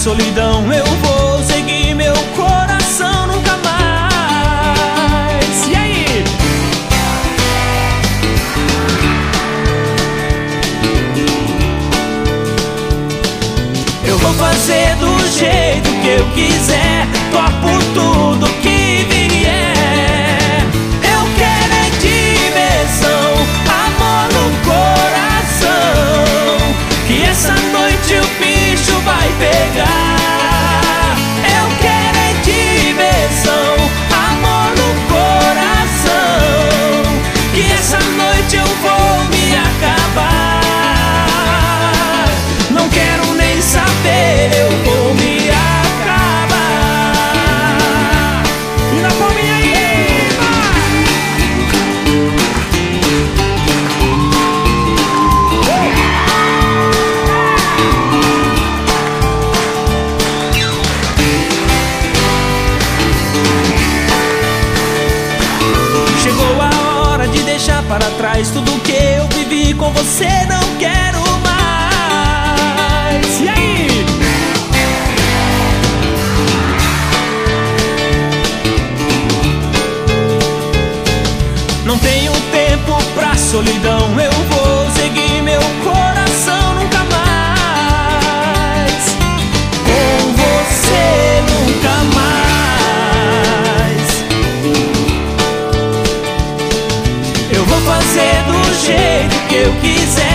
solidão, eu vou seguir meu coração nunca mais. E aí? Eu vou fazer do jeito que eu quiser, topo tudo que vier. Eu quero é diversão, amor no coração, que essa noite o bicho vai pegar. Eu quero é diversão, amor no coração, que essa noite eu vou me acabar. Não quero nem saber, eu vou me acabar. E na palminha aí, chegou a hora de deixar para trás tudo que eu vivi com você, não quero mais. E aí? Não tenho tempo pra solidão, eu vou seguir meu coração nunca mais. Com você nunca mais. Eu vou fazer do jeito que eu quiser,